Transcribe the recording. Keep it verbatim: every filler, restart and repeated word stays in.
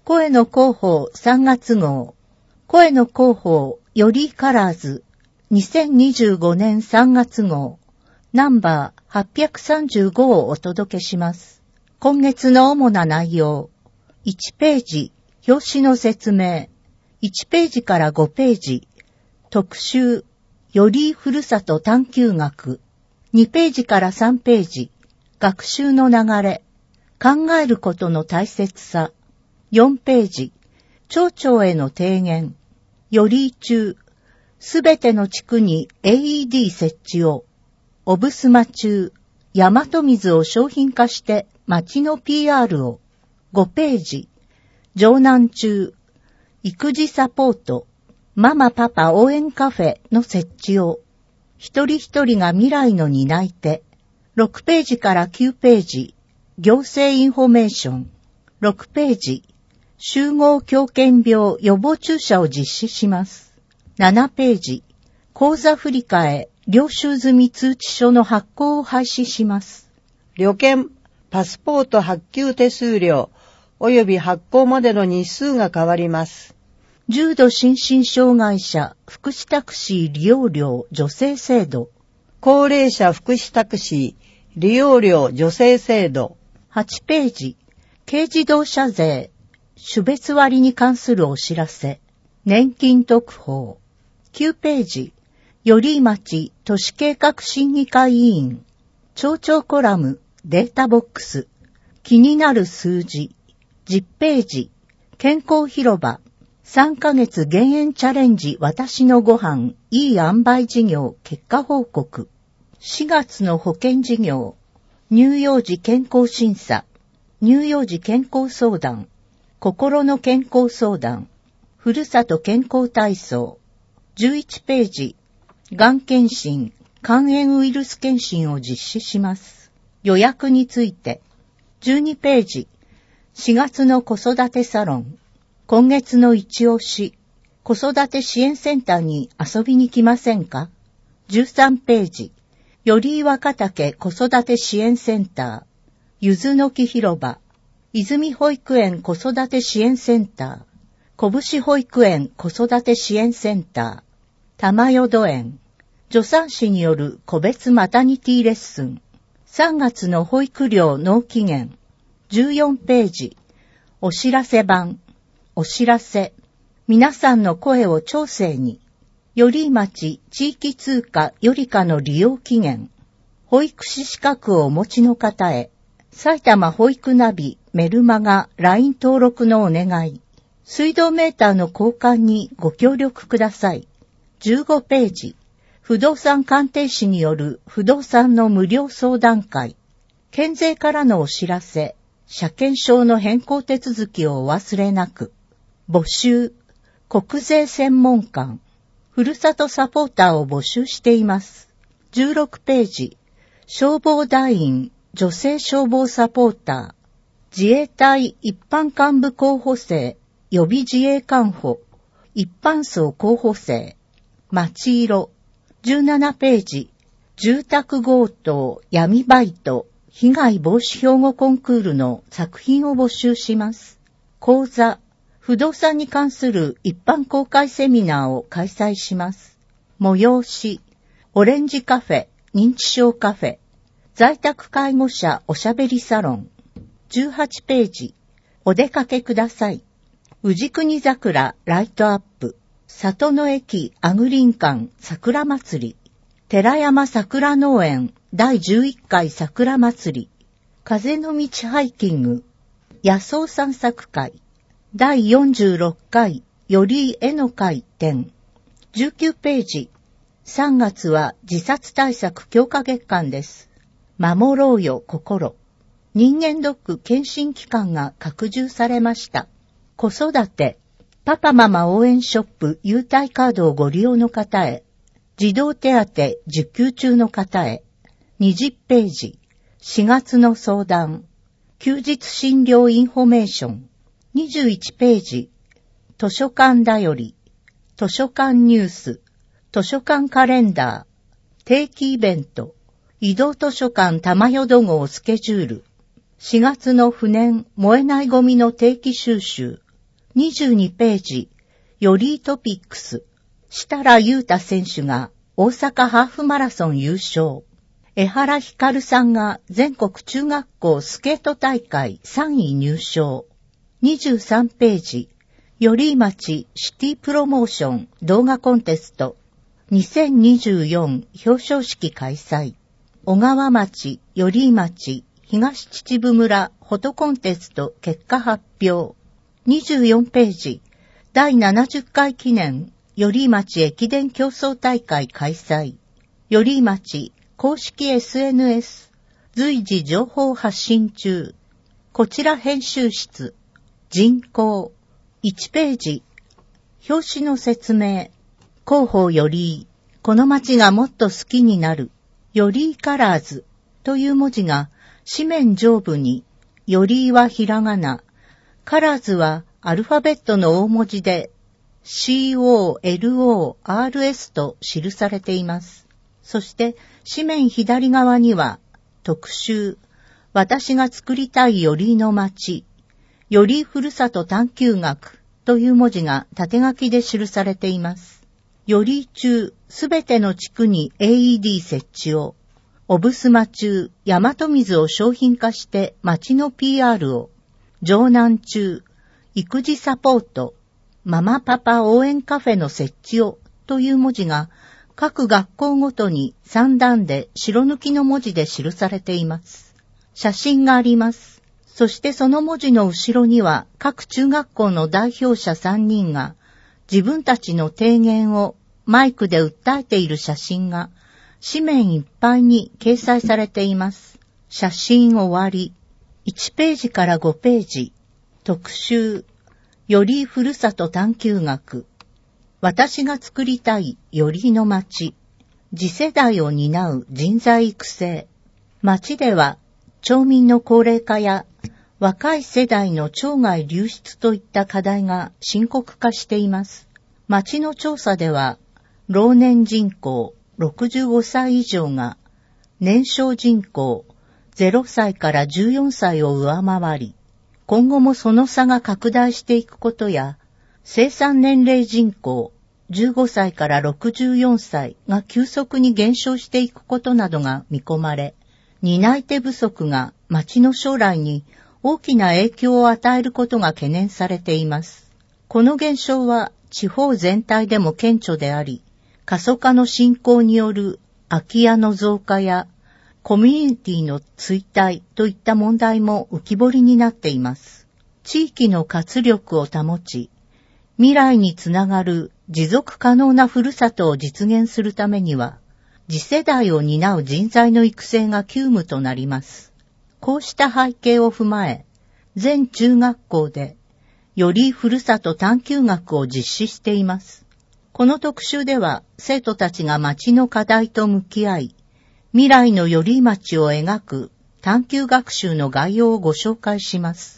声の広報さんがつ号。声の広報よりカラーズにせんにじゅうごねんさんがつ号。ナンバーはっぴゃくさんじゅうごをお届けします。今月の主な内容。いちページ、表紙の説明。いちページからごページ。特集、よりふるさと探究学。にページからさんページ。学習の流れ。考えることの大切さ。よんページ。町長への提言。より中。すべての地区に エーイーディー 設置を。オブスマ中。大和水を商品化して町の ピーアール を。ごページ。城南中。育児サポート。ママパパ応援カフェの設置を。一人一人が未来の担い手。ろくページからきゅうページ。行政インフォメーション。ろくページ。集合狂犬病予防注射を実施します。ななページ。口座振替、領収済み通知書の発行を廃止します。 旅券、パスポート発給手数料、及び発行までの日数が変わります。 重度心身障害者福祉タクシー利用料助成制度。 高齢者福祉タクシー利用料助成制度。 はちページ。軽自動車税種別割に関するお知らせ。年金特報。きゅうページ。より町都市計画審議会委員。町長コラムデータボックス。気になる数字。じゅっページ。健康広場。さんかげつ減塩チャレンジ私のご飯いい塩梅事業結果報告。しがつの保険事業。乳幼児健康審査。乳幼児健康相談。心の健康相談。ふるさと健康体操。じゅういちページ。がん検診、肝炎ウイルス検診を実施します。予約について。じゅうにページ。しがつの子育てサロン。今月の一押し。子育て支援センターに遊びに来ませんか？じゅうさんページ。より若竹子育て支援センター。ゆずの木広場。泉保育園子育て支援センター。拳保育園子育て支援センター。玉淀園。助産師による個別マタニティレッスン。さんがつの保育料納期限。じゅうよんページ。お知らせ版。お知らせ。皆さんの声を調整に。より町地域通貨よりかの利用期限。保育士資格をお持ちの方へ。埼玉保育ナビメルマガ ライン 登録のお願い。水道メーターの交換にご協力ください。じゅうごページ。不動産鑑定士による不動産の無料相談会。県税からのお知らせ。車検証の変更手続きをお忘れなく。募集。国税専門官。ふるさとサポーターを募集しています。じゅうろくページ。消防団員。女性消防サポーター。自衛隊一般幹部候補生。予備自衛官補。一般層候補生。町色。じゅうななページ。住宅強盗、闇バイト、被害防止標語コンクールの作品を募集します。講座。不動産に関する一般公開セミナーを開催します。催し。オレンジカフェ、認知症カフェ。在宅介護者おしゃべりサロン。じゅうはちページ。お出かけください。宇治国桜ライトアップ。里の駅アグリン館桜祭り。寺山桜農園だいじゅういっかい桜祭り。風の道ハイキング。野草散策会。だいよんじゅうろっかいより絵の会展。じゅうきゅうページ。さんがつは自殺対策強化月間です。守ろうよ心。人間ドック検診期間が拡充されました。子育て。パパママ応援ショップ優待カードをご利用の方へ。児童手当受給中の方へ。にじゅうページ。しがつの相談。休日診療インフォメーション。にじゅういちページ。図書館だより。図書館ニュース。図書館カレンダー。定期イベント。移動図書館玉淀号スケジュール。しがつの不燃燃えないゴミの定期収集。 にじゅうにページ、よりトピックス。設楽悠太選手が大阪ハーフマラソン優勝。江原光さんが全国中学校スケート大会さんい入賞。にじゅうさんページ、寄居町シティプロモーション動画コンテスト。にせんにじゅうよん表彰式開催。小川町、寄居町、東秩父村フォトコンテスト結果発表。にじゅうよんページ、だいななじゅっかい記念、寄居町駅伝競争大会開催。寄居町、公式 エスエヌエス、随時情報発信中。こちら編集室、人口、いちページ、表紙の説明。広報より、この町がもっと好きになる、よりカラーズという文字が紙面上部に、よりはひらがな、カラーズはアルファベットの大文字で シーオーエルオーアールエス と記されています。そして紙面左側には特集、私が作りたいよりの町、よりふるさと探求学という文字が縦書きで記されています。より中すべての地区に エーイーディー 設置を、オブスマ中大和水を商品化して町の ピーアール を、城南中育児サポート、ママパパ応援カフェの設置をという文字が各学校ごとにさん段で白抜きの文字で記されています。写真があります。そしてその文字の後ろには各中学校の代表者さんにんが自分たちの提言をマイクで訴えている写真が紙面いっぱいに掲載されています。写真終わり。いちページからごページ。特集。よりふるさと探求学。私が作りたいよりの町。次世代を担う人材育成。町では町民の高齢化や若い世代の町外流出といった課題が深刻化しています。町の調査では老年人口ろくじゅうごさい以上が年少人口ゼロさいからじゅうよんさいを上回り、今後もその差が拡大していくことや、生産年齢人口じゅうごさいからろくじゅうよんさいが急速に減少していくことなどが見込まれ、担い手不足が町の将来に大きな影響を与えることが懸念されています。この現象は地方全体でも顕著であり、過疎化の進行による空き家の増加やコミュニティの衰退といった問題も浮き彫りになっています。地域の活力を保ち、未来につながる持続可能なふるさとを実現するためには、次世代を担う人材の育成が急務となります。こうした背景を踏まえ、全中学校でよりふるさと探求学を実施しています。この特集では生徒たちが町の課題と向き合い、未来の寄居町を描く探究学習の概要をご紹介します。